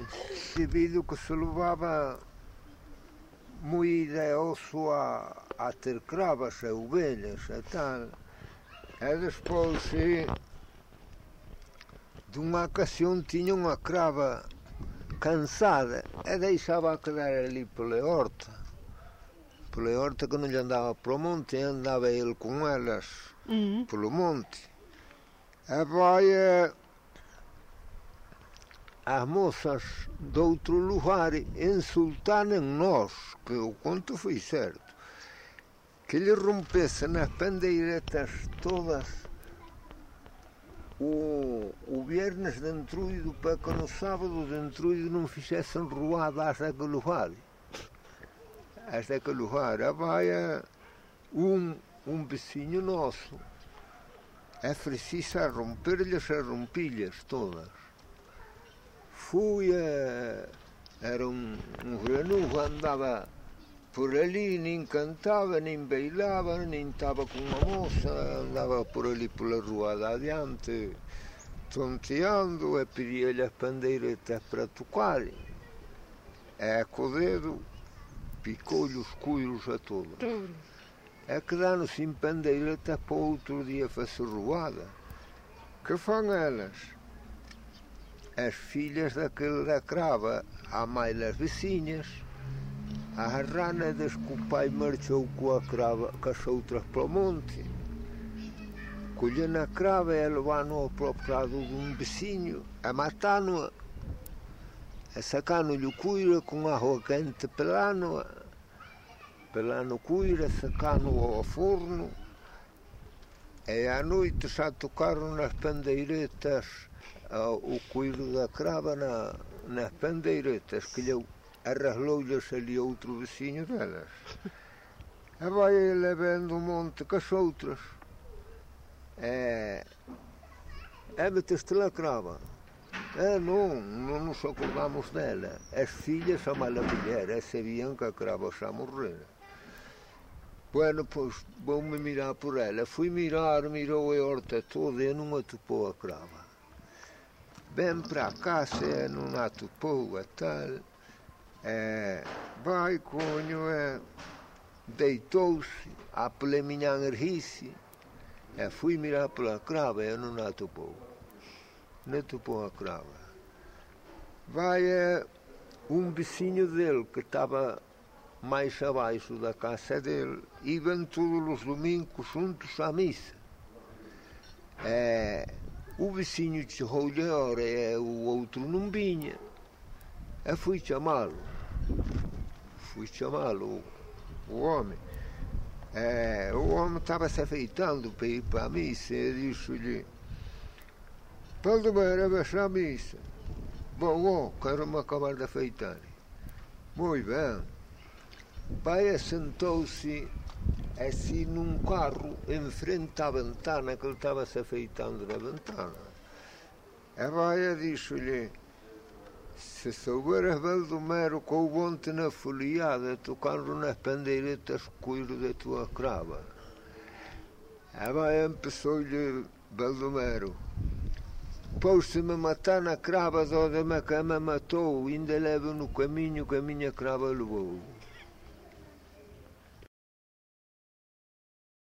devido que se levava moída osso a ter cravas e ovelhas e tal. E depois, de uma ocasião, tinha uma crava cansada e deixava quedar ali pela horta que não lhe andava para o monte, andava ele com elas pelo monte. E vai as moças de outro lugar insultarem nós, que o conto foi certo, que lhe rompesse nas pandeiretas todas o viernes de entruido, para que no sábado de entruido não fizessem ruada hasta aquele lugar. Vai um vizinho nosso, é preciso romper-lhes as rompilhas todas. Era um renuvo, andava por ali, nem cantava, nem bailava, nem estava com uma moça, andava por ali pela rua de adiante, tonteando, e pedia-lhe as pandeiretas para tocar. Com o dedo picou-lhe os coiros a todos. É que dando-se em pandeiretas para outro dia fazer ruada. Que foram elas? As filhas da crava, a mãe das vizinhas, a rana desde que o pai marchou com a crava, com as outras para o monte, colhendo a crava e levando-a para o prado de um vizinho, a matando-a, a sacando-lhe o coiro com água quente, pelando o coiro, sacando-o ao forno, e à noite já tocaram nas pandeiretas o coiro da crava nas pandeiretas, que lhe arraslou-lhes ali outro vizinho delas. E vai ele vendo o monte com as outras. Meteste lá a crava. Não nos ocupamos dela. As filhas, a mala mulher, sabiam que a crava já morrera. Bueno, pois vou-me mirar por ela. Fui mirou a horta toda e não a topou a crava. Vem para a casa, não a topou, tal. Vai, conho, deitou-se, pela minha energice, fui mirar pela crava e não a topou. Não topou a crava. Vai um vizinho dele que estava mais abaixo da casa dele, iam todos os domingos juntos à missa. O vizinho chegou-lhe a hora e o outro não vinha. Fui chamá-lo, o homem. O homem estava se afeitando para ir para a missa e disse-lhe: Baldomero, vais à missa? Bom, quero-me acabar de afeitar. Muito bem. Pai sentou-se assim num carro em frente à ventana, que ele estava se afeitando na ventana. A vaia disse-lhe: se souberas, Baldomero, com o ontem na folhada, tocando nas pandeiretas coiro da tua crava. A vaia empezou-lhe: Baldomero, pôs-se-me matar na crava de onde a cama matou, ainda levo no caminho que a minha crava levou.